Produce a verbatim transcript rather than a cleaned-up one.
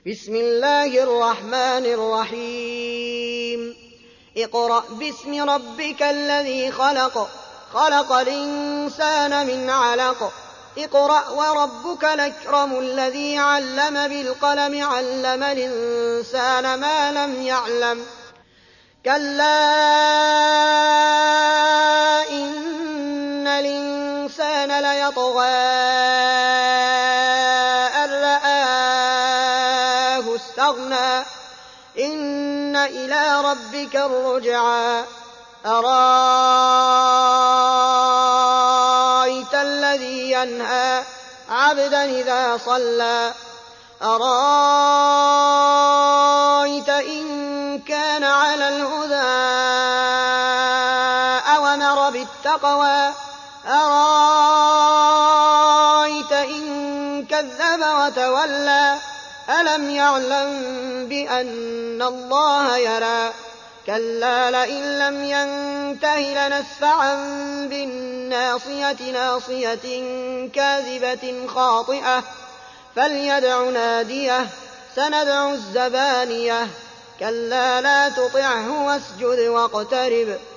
بسم الله الرحمن الرحيم اقرأ باسم ربك الذي خلق خلق الإنسان من علق اقرأ وربك الأكرم الذي علم بالقلم علم الإنسان ما لم يعلم كلا إن الإنسان ليطغى أن رآه استغنى إن إلى ربك الرجعى أرأيت الذي ينهى عبدا إذا صلى أرأيت إن كان على الهدى أو أمر بالتقوى أرأيت إن كذب وتولى ألم يعلم بأن الله يرى كلا لئن لم ينته لنسفعا بالناصية ناصية كاذبة خاطئة فليدع ناديه سندع الزبانية كلا لا تطعه واسجد واقترب